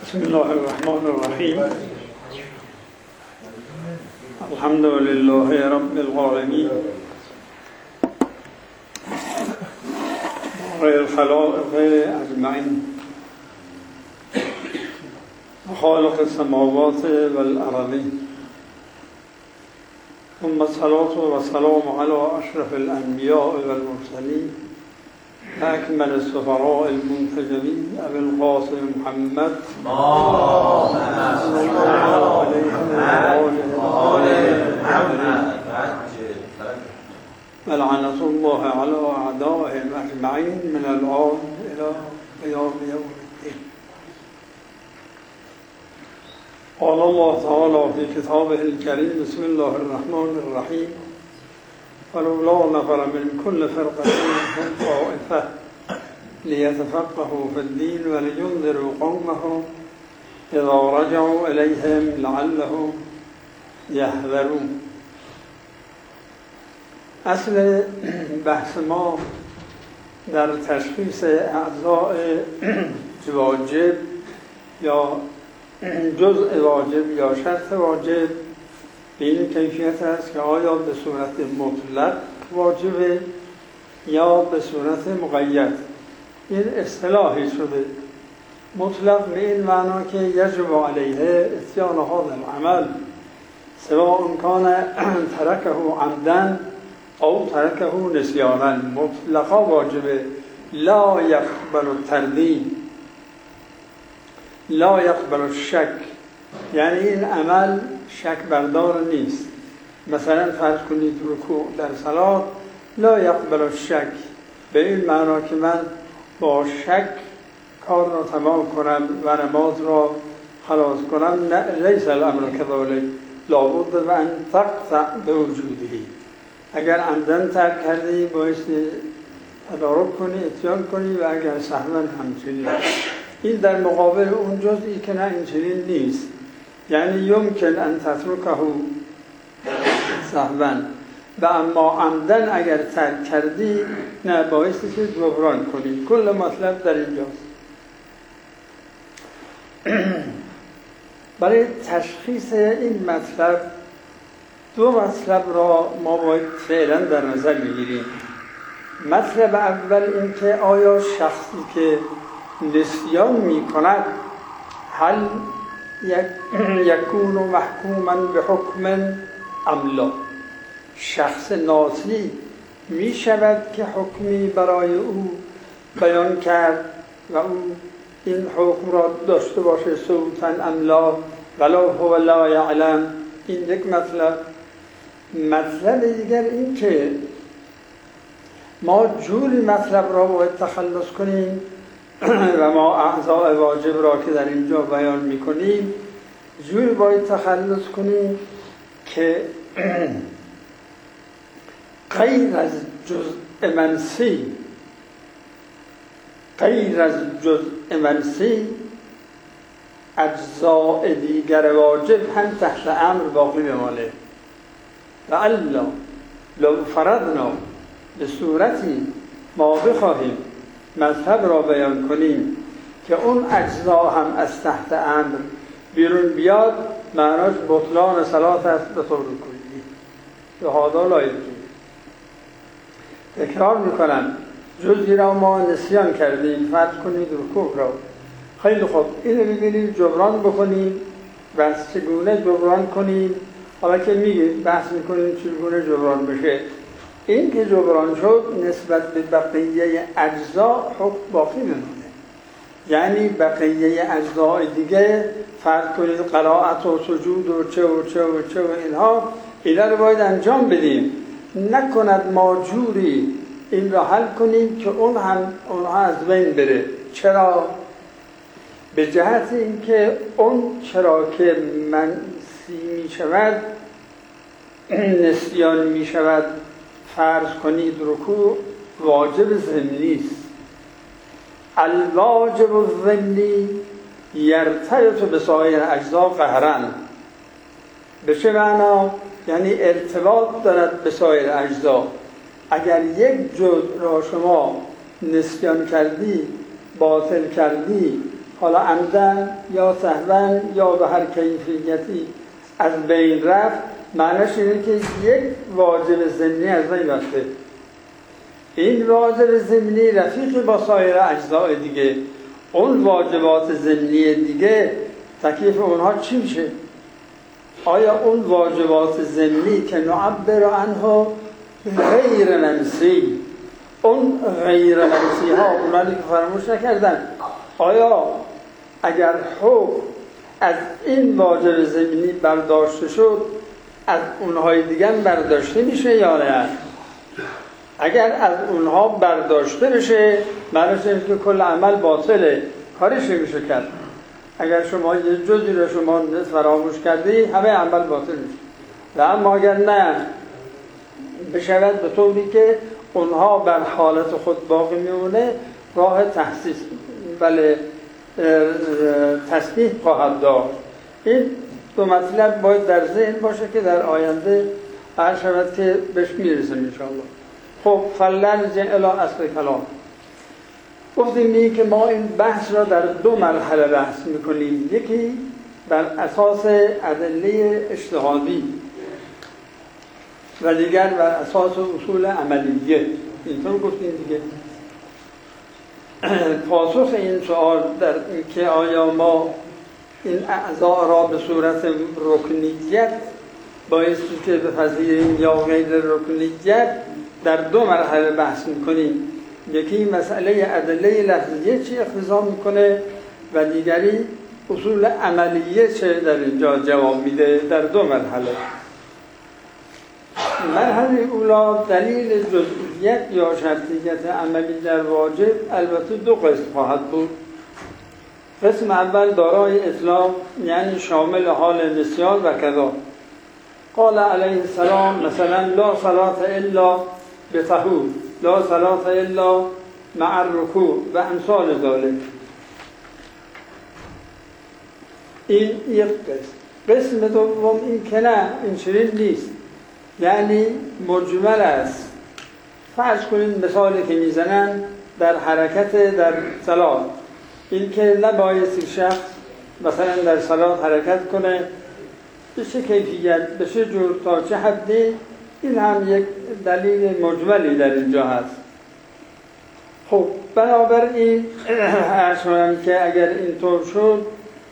بسم الله الرحمن الرحیم. الحمد لله رب العالمین بارئ الخلائق اجمعین خالق السماوات والارضین ثم الصلاة والسلام على اشرف الانبیاء والمرسلین اکمل السفراء المنتجبین ابی القاسم محمد صلی الله علیه و آله ولعنة الله على اعدائهم اجمعین من الآن الى قیام یوم الدین. قال الله تعالى في كتابه الكريم بسم الله الرحمن الرحيم ولولا نفر من كل فرقة منهم طائفة ليتفقهوا في الدين ولينذروا قومهم إذا رجعوا إليهم لعلهم يحذرون. اصل بحث ما در تشخیص اعضاء واجب یا جزء واجب یا شرط واجب به این کیفیت است که آیا به صورت مطلق واجبه یا به صورت مقید. این اصطلاحی شده. مطلق به این معنا که یجب علیه اتیان هذا العمل سواء کان ترکه عمدا او ترکه نسیانا. مطلقا واجبه. لا یقبل التردید، لا یقبل الشک، یعنی این عمل شک بردار نیست. مثلا فرض کنید رکوع در صلات لا یقبل الشک، به این معنا که من با شک کار را تمام کنم و نماز را خلاص کنم. نه، لیس الامر کذالک، لابد و ان تقطع بوجودی. اگر عمدن ترک کردی بایستی تدارک کنی، اتیان کنی، و اگر سهوا همچنین. این در مقابل اون جزئی که نه اینچنین نیست، یعنی یمکن ان تترکه سهوا و اما عمدن اگر ترک کردی نه، بایستی که جبران کنی. کل مطلب در اینجاست. برای تشخیص این مطلب دو مطلب را ما باید فعلا در نظر بگیریم. مطلب اول این که آیا شخصی که نسیان می کند هل یکون محکوما به حکم ام لا، شخص ناسی می شود که حکمی برای او بیان کرد و او این حکم را داشته باشه صوتا ام لا ولا هو لا یعلم. این یک مطلب. مطلب دیگر این که ما جوری مطلب را باید تخلص کنیم و ما اعضاء واجب را که در اینجا بیان میکنیم جوری باید تخلص کنیم که غیر از جزء منسی اجزاء دیگر واجب هم تحت امر باقی بمانه. و الا لو فرضنا به صورتی ما بخواهیم مذهب را بیان کنیم که اون اجزا هم از تحت امر بیرون بیاد، معناش بطلان صلات است به طور کلی. به هذا لا یمکن. تکرار میکنم، جزئی را ما نسیان کردیم، فرض کنید رکوع را. خیلی خوب، اینو ببینیم جبران بکنیم. بس چگونه جبران کنیم؟ حالا که میگیم بحث میکنیم چگونه جبران بشه. این که جبران شد نسبت به بقیه اجزا حکم باقی میمونه. یعنی بقیه اجزای دیگه فرض کنید قرائت و سجود و چه و چه و چه و اینا رو باید انجام بدیم. نکند ما جوری این را حل کنیم که اونها از بین بره. چرا؟ به جهت اینکه اون چرا که منسی می شود، نسیان می شود، فرض کنید رکوع واجب ضمنی است. الواجب الضمنی یرتبط بسایر اجزا قهرا. به چه معنا؟ یعنی ارتباط دارد به سایر اجزا. اگر یک جزء را شما نسیان کردی، باطل کردی، حالا عمدن یا سهوا یا به هر کیفیتی از بین رفت، معنیش اینه که یک واجب ضمنی از بین رفته. این واجب ضمنی رفیق با سایر اجزاء دیگه، اون واجبات ضمنی دیگه تکلیف اونها چی میشه؟ آیا اون واجبات ضمنی که نعبر عنه غیر منسی، اون غیر منسی ها، اونانی که فراموش نکردن، آیا اگر حکم از این واجب ضمنی برداشته شد از اونهای دیگه هم برداشته میشه یا نه؟ اگر از اونها برداشته بشه معنیش اینه که کل عمل باطله، کارش نمیشه کرد. اگر شما یه جزئی رو شما فراموش کردی همه عمل باطل میشه. و اما اگر نه بشود به طوری که اونها بر حالت خود باقی میمونه، راه تحسیس بله تصحیح خواهد داشت. این دو مطلب باید در ذهن باشه که در آینده هر شود که بهش میرسیم انشاءالله. خب فلنرجع الی اصل کلام. گفتیم که ما این بحث را در دو مرحله بحث میکنیم، یکی بر اساس ادله اجتهادی و دیگر بر اساس اصول عملیه. اینطور گفتیم دیگه. پاسخ این سوال در که آیا ما این اعضاء را به صورت رکنیت بایستی که بپذیریم یا غیر رکنیت در دو مرحله بحث میکنیم. یکی مسئله ادله لفظیه چی اقتضا میکنه و دیگری اصول عملیه چه در اینجا جواب میده در دو مرحله. مرحله اولا دلیل جزئیت یا شرطیت عملی در واجب البته دو قسم خواهد بود. قسم اول دارای اطلاق، یعنی شامل حال نسیان و کذا. قال علیه السلام مثلا لا صلاة الا بطهور، لا صلاة الا مع الرکوع و امثال ذلك. این یک قسم. قسم دوم این که نه، این چنین نیست، یعنی مجمل است. فرض کنید مثالی که میزنن در حرکت در صلات، این که نبایستی شخص مثلا در صلات حرکت کنه به چه کیفیت، به چه جور، تا چه حدی، این هم یک دلیل مجملی در اینجا هست. خب بنابراین عرض کنم که اگر اینطور شد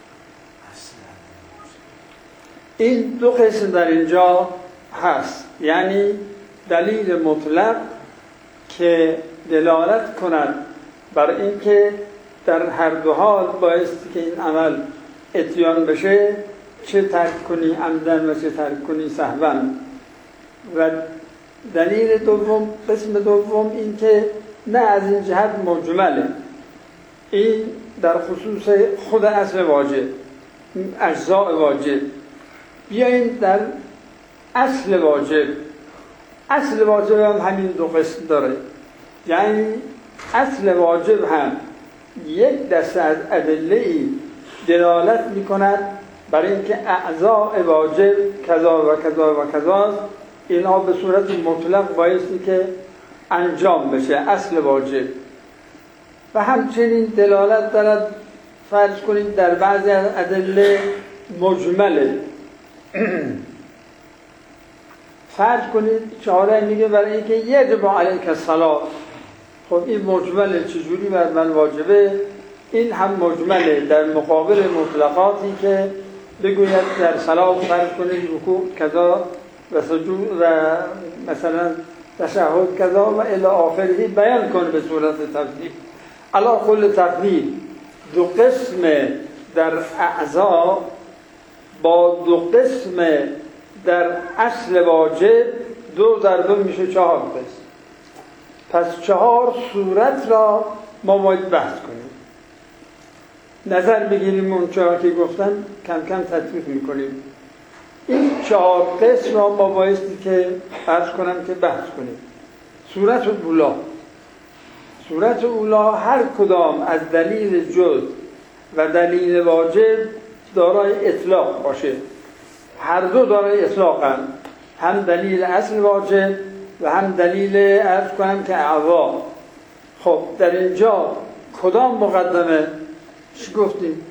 این دو قسم در اینجا هست، یعنی دلیل مطلق که دلالت کند بر اینکه در هر دو حال بایستی که این عمل اتیان بشه، چه ترک کنی عمدن و چه ترک کنی سهوا. و دلیل دوم، قسم دوم این که نه از این جهت مجمله، این در خصوص خود اصل واجب، اجزاء واجب. بیاییم در اصل واجب. اصل واجب هم همین دو قسم داره، یعنی اصل واجب هم یک دسته از ادله‌ای دلالت می‌کند برای اینکه اعضاء واجب کذا و کذا و کذا، اینا به صورت مطلق بایستی که انجام بشه، اصل واجب. و همچنین دلالت دارد فرض کنید در بعضی از ادله مجمله. فرض کنید چهاره میگه برای اینکه یجب علیک الصلاة، خب این مجمله، چجوری بر من واجبه؟ این هم مجمله در مقابل مطلقاتی که بگوید در صلاة فرض کنید رکوع کذا و سجود و مثلا تشهد کذا و الی آخره بیان کنه به صورت تفصیل. علی کل تقدیر دو قسم در اعضا با دو قسم در اصل واجب، دو در دو میشه 4 قسم. پس 4 صورت را ما باید بحث کنیم، نظر بگیریم اون 4 که گفتم، کم کم تطبیق میکنیم. این 4 قسم را ما بایستی که عرض کنم که بحث کنیم. صورت اولا، صورت اولا هر کدام از دلیل جز و دلیل واجب دارای اطلاق باشه. هر دو دارای اطلاقن، هم دلیل اصل واجب و هم دلیل عرض کنم که اعضا. خب در اینجا کدام مقدمه؟ چی گفتیم؟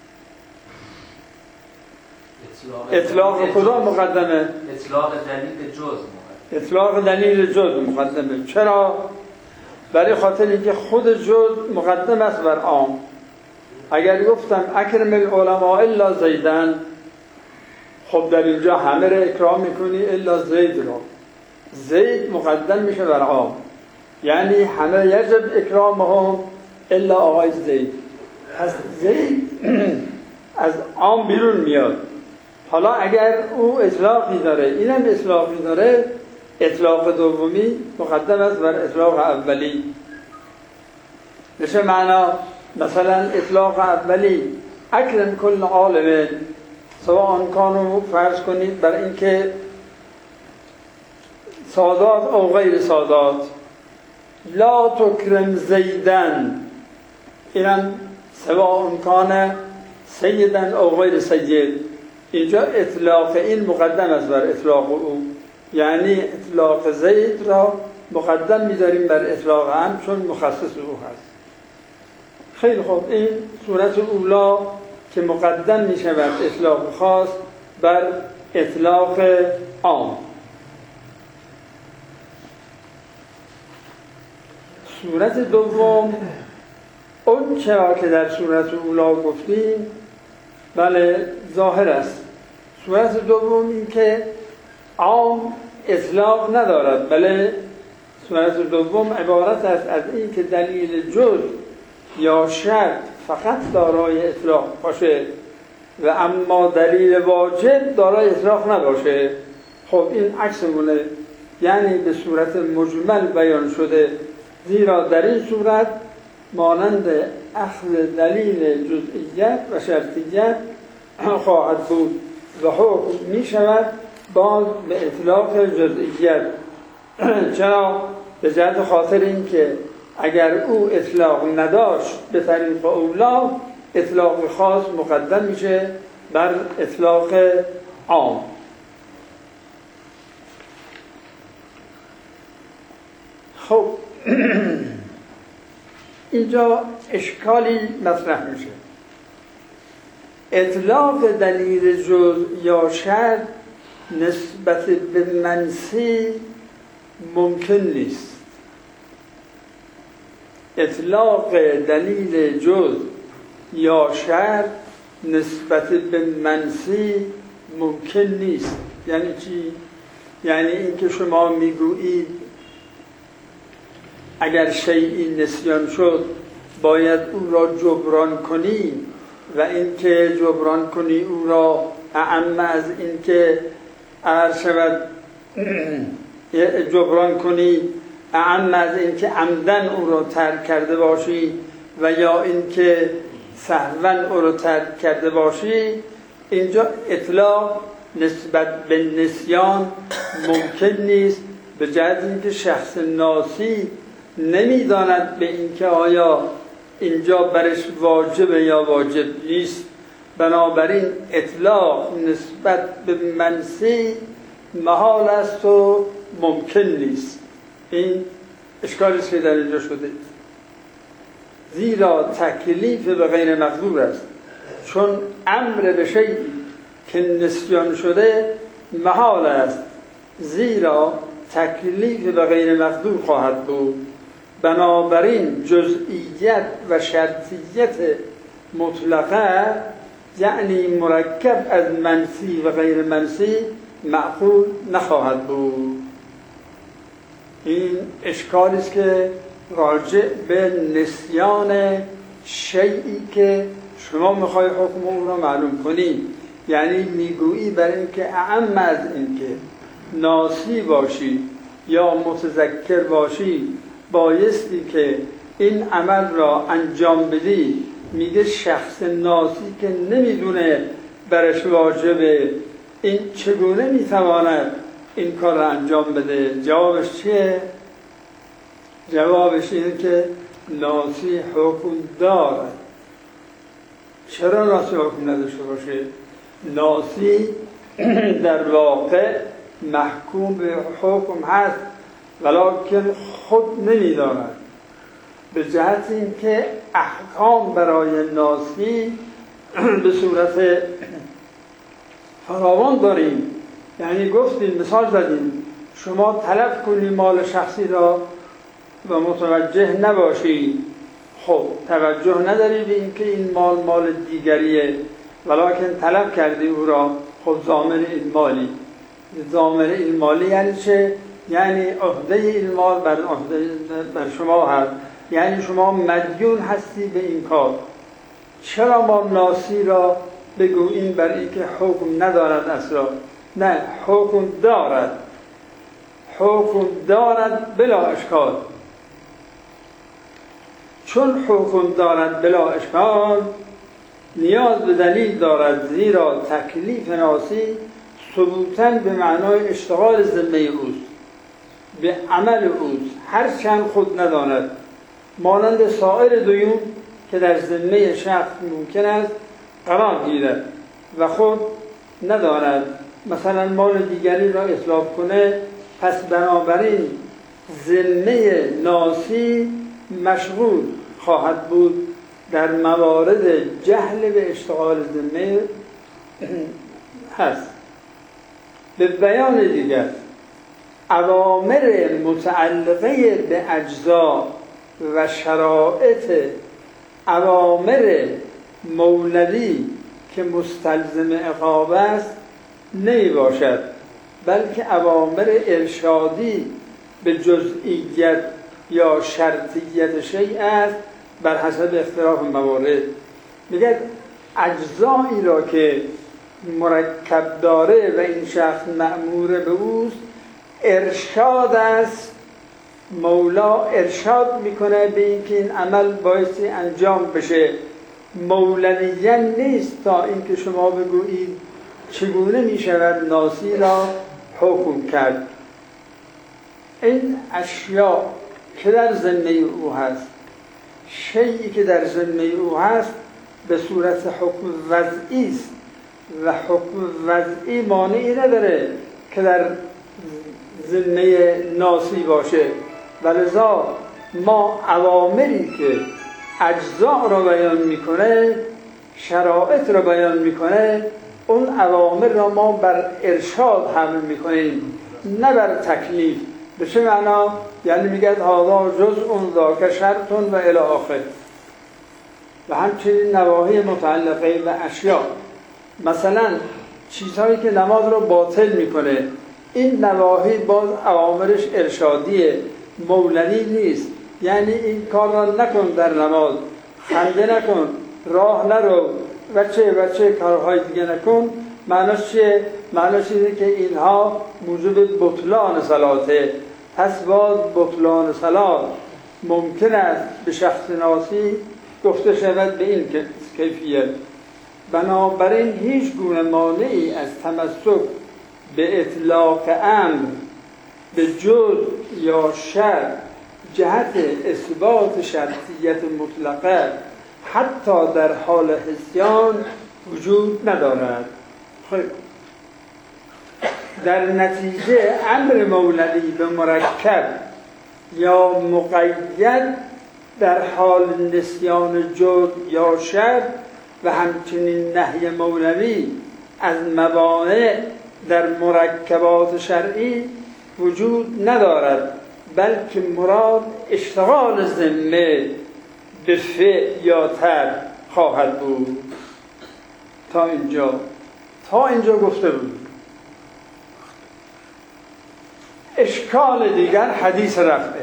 اطلاق کدام مقدمه؟ اطلاق دلیل جز مقدمه. اطلاق دلیل جز مقدمه. چرا؟ برای خاطر اینکه خود جز مقدم است بر عام. اگر گفتم اکرم العلماء الا زیدن، خب در اینجا همه را اکرام میکنی الا زید را. زید مقدم میشه بر عام، یعنی همه یجب اکرامهم الا آقای زید. از زید از عام بیرون میاد. حالا اگر او اطلاقی داره، اینم اطلاقی داره، اطلاق دومی مقدم است بر اطلاق اولی. نشه معنا مثلا اطلاق اولی اکرم کل عالم سواء کانو، فرض کنید برای اینکه سادات او غیر سادات، لا تکرم زیدن، اینم سواء کان سیدن او غیر سید. اینجا اطلاق این مقدم است بر اطلاق او، یعنی اطلاق زید را مقدم می‌داریم بر اطلاق هم، چون مخصص او هست. خیلی خوب، این صورت اولا که مقدم میشه بر اطلاق خاص بر اطلاق عام. صورت دوم اون چرا که در صورت اولا گفتیم بله ظاهر است. صورت دوم این که عام اطلاق ندارد، بله صورت دوم عبارت است از این که دلیل جز یا شرط فقط دارای اطلاق باشه و اما دلیل واجب دارای اطلاق نباشه. خب این عکسمونه، یعنی به صورت مجمل بیان شده، زیرا در این صورت مانند اخذ دلیل جزئیت و شرطیت خواهد بود و حکم می شود باز به اطلاق جزئیت. چرا؟ به جهت خاطر این که اگر او اطلاق نداشت به طریق اولا، اطلاق خاص مقدم میشه بر اطلاق عام. خب اینجا اشکالی مطرح میشه. اطلاق دلیل جز یا شرط نسبت به منسی ممکن نیست. اطلاق دلیل جز یا شرط نسبت به منسی ممکن نیست. یعنی چی؟ یعنی اینکه شما میگویید اگر شیئی نسیان شد باید او را جبران کنی و اینکه جبران کنی او را اعم از اینکه شود جبران کنی اعم از اینکه عمدن او را ترک کرده باشی و یا اینکه سهوا او را ترک کرده باشی. اینجا اطلاق نسبت به نسیان ممکن نیست، به جهت اینکه شخص ناسی نمیداند به اینکه آیا اینجا برش واجبه یا واجب نیست. بنابراین اطلاق نسبت به منسی محال است و ممکن نیست. این اشکالی است که در اینجا شده، زیرا تکلیف به غیر مقدور است. چون امر به شیئی که نسیان شده محال است، زیرا تکلیف به غیر مقدور خواهد بود. بنابراین جزئیت و شرطیت مطلقه، یعنی مرکب از منسی و غیر منسی، معقول نخواهد بود. این اشکالی است که راجع به نسیان شیئی که شما میخوای حکم او را معلوم کنی، یعنی میگویی برای اینکه اعم از اینکه ناسی باشی یا متذکر باشی بایستی که این عمل را انجام بدی. میگه شخص ناسی که نمیدونه برش واجبه، این چگونه میتواند این کار را انجام بده؟ جوابش چیه؟ جوابش اینه که ناسی حکم دارد. چرا ناسی حکم نداشته باشه؟ ناسی در واقع محکوم به حکم هست، ولکن خود نمیداند. به جهت اینکه احکام برای ناسی به صورت فراوان داریم. یعنی گفتیم، مثال زدیم، شما طلب کنی مال شخصی را و متوجه نباشی، خب توجه نداری به اینکه این مال دیگریه، ولکن طلب کردی او را، خب ضامن این مالی. ضامن این مالی یعنی چه؟ یعنی عهده این مال بر شما هست، یعنی شما مدیون هستی به این کار. چرا ما ناسی را بگوییم؟ برای اینکه حکم ندارد اصلا. نه، حکم دارد بلا اشکال. چون حکم دارد بلا اشکال، نیاز به دلیل دارد، زیرا تکلیف ناسی ثبوتاً به معنای اشتغال ذمه اوست، به عمل اوست، هرچند خود نداند. مانند سایر دیون که در ذمه شخص ممکن است قرار گیرد و خود نداند، مثلا مال دیگری را اتلاف کنه، پس بنابراین ذمه ناسی مشغول خواهد بود در موارد جهل به اشتغال ذمه هست. به بیان دیگر، اوامر متعلقه به اجزا و شرائط اوامر مولوی که مستلزم عقاب است نمی باشد، بلکه اوامر ارشادی به جزئیت یا شرطیت شیء است بر حسب اختلاف موارد. میگه اجزایی را که مرکب داره و این شخص مأمور به اوست، ارشاد است. مولا ارشاد میکنه به اینکه این عمل بایستی انجام بشه. مولویین نیست تا اینکه شما بگویید چگونه میشود ناسی را حکم کرد. این اشیاء که در ذمه او هست، شیئی که در ذمه او هست به صورت حکم وضعی است و حکم وضعی مانعی نداره که در ذمه ناسی باشه. ولذا ما اوامری که اجزا را بیان میکنه، شرایط را بیان میکنه، اون اوامر را ما بر ارشاد حمل میکنیم، نه بر تکلیف. به چه معنا؟ یعنی میگه هذا جزء ذاک شرط و الی آخر. و همچنین نواهی متعلقه به اشیاء، مثلا چیزهایی که نماز را باطل میکنه، این نواهی باز اوامرش ارشادیه، مولوی نیست. یعنی این کار را نکن در نماز، خنده نکن، راه نرو و چه کارهای دیگه نکن. معناش چیه؟ معناش اینه که اینها موجب بطلان صلاته. پس باز بطلان صلات ممکن است به شخص ناسی گفته شود به این کیفیت. بنابراین هیچ گونه مانعی از تمسک به اطلاق امر به جز یا شرط جهت اثبات شرطیت مطلقه حتی در حال حسیان وجود ندارد. خیلی در نتیجه امر مولوی به مرکب یا مقید در حال نسیان جز یا شرط و همچنین نهی مولوی از موانع در مرکبات شرعی وجود ندارد، بلکه مراد اشتغال ذمه به فعل یا ترک خواهد بود. تا اینجا گفته بود. اشکال دیگر حدیث رفعه.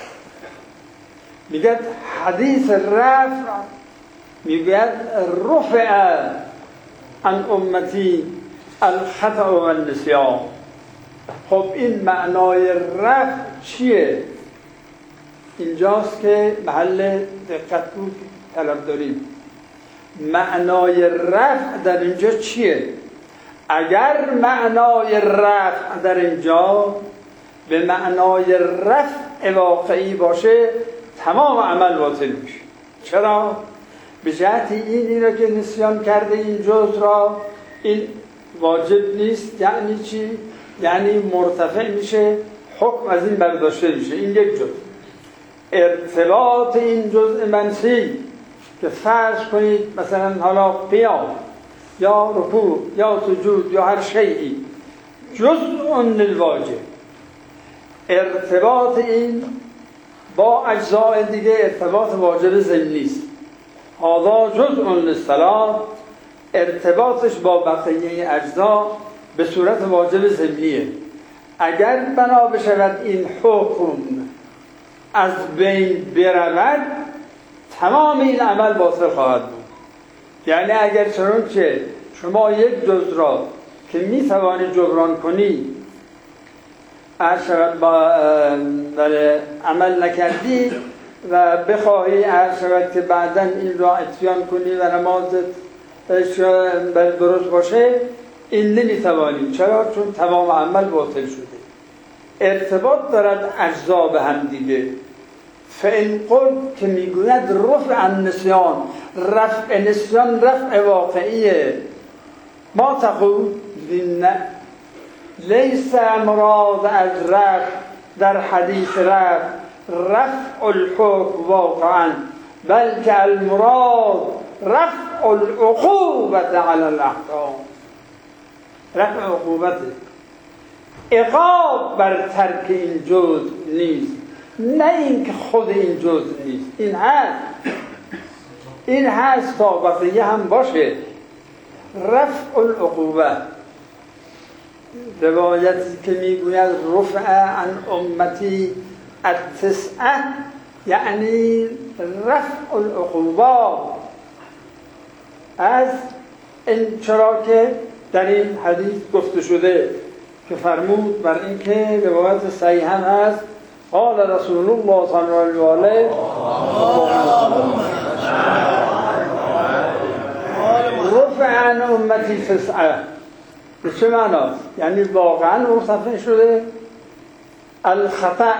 میگه حدیث رفع، میگه رفع عن امتی الخطأ و النسیان. خب این معنای رفع چیه؟ اینجاست که محل دقت بود طلب داریم. معنای رفع در اینجا چیه؟ اگر معنای رفع در اینجا به معنای رفع واقعی باشه، تمام عمل باطل میشه. چرا؟ به جهت این را که نسیان کرده این جز را، این واجب نیست. یعنی چی؟ یعنی مرتفع میشه، حکم از این برداشته میشه. این یک جز. ارتباط این جزء منفی که فرض کنید مثلا حالا قیام یا رکوع یا سجود یا هر شیئی جزء للواجب، ارتباط این با اجزاء دیگه ارتباط واجب ضمنی است. هذا جزء للصلاة، ارتباطش با بقیه اجزا به صورت واجب ضمنیه. اگر بنا بشود این حکم از بین برود تمام این عمل باطل خواهد بود. یعنی اگر چنانچه شما یک جز را که می توانی جبران کنی عرض شود با عمل نکردی و بخواهی عرض شود که بعدا این را اتیان کنی و نمازت درست باشه، این نمی توانی. چرا؟ چون تمام عمل باطل شده. ارتباط دارد اجزا به هم دیگه. فإن قل که میگوید رفع النسیان، رفع نسیان رفع واقعیه. ما تقول لیس مراد از رفع در حدیث رفع الحکم واقعا، بلکه المراد رفع العقوبت علی الاحکام. رفع عقوبت عقاب بر ترک این جزء نیست، نه اینکه خود این جزء نیست. این هست تا بقیه هم باشه. رفع العقوبه، روایتی که میگوید رفع عن امتی التسعه یعنی رفع العقوبات، از این چرا که در این حدیث گفته شده که فرمود بر این که روایت صحیح هم هست قال رسول الله صلی الله علیه رفع عن امتی تسعه. به چه معناست؟ یعنی واقعا مرتفع شده. الخطأ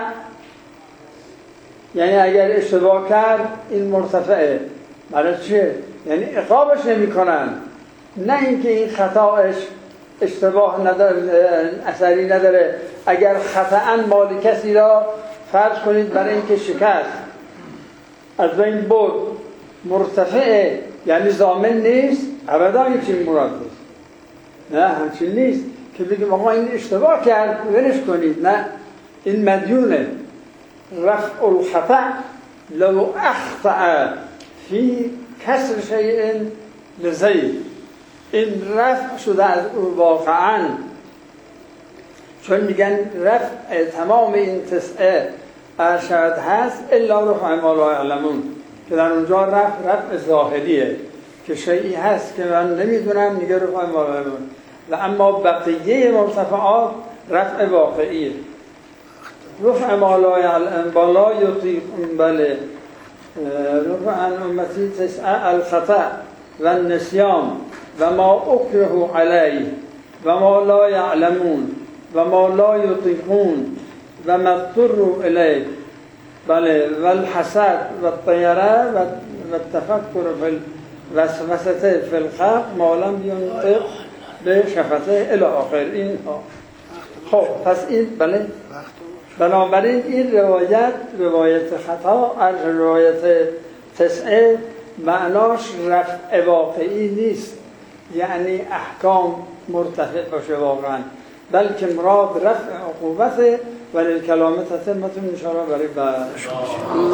یعنی اگر اشتباه کرد این مرتفعه. برای چیه؟ یعنی عقابش نمی کنن، نه اینکه این خطاش اشتباه نداره، اثری نداره. اگر خطأ مال کسی را فرض کنید برای اینکه شکست از بین برد مرتفعه، یعنی ضامن نیست، ابدا این چیز مراد نیست. نه همچین نیست که بگیم آقا این اشتباه کرد ولش کنید، نه، این مدیونه. رفع الخطأ لو اخطأ فی کسر شیء لزید، این رفع شده از او واقعا، چون میگن رفع تمام این تسعه ارشد هست الا رفع ما لا یعلمون، که در اونجا رفع ظاهریه که شیئی هست که من نمیدونم، میگه رفع ما لا یعلمون. و اما بقیه مرتفعات رفع واقعیه. رفع ما لا یعلم بالا یطیق، بله، رفع عن امتی تسعه الخطأ و النسیان و ما اکره علیه و ما لا یعلمون و ما لا یطیقون و ما اضطروا الیه، بله، و الحسد و الطیره و التفکر فی الوسوسه فی الخلق ما لم ینطق به شفته الی آخر. این خب پس این بله، بنابراین این روایت خطا از روایت تسعه معناش رفع واقعی نیست، یعنی احکام مرتفع باشه واقعا، بلکه مراد رفع عقوبته. ولی کلام تتمتون انشاءالله برای بعد.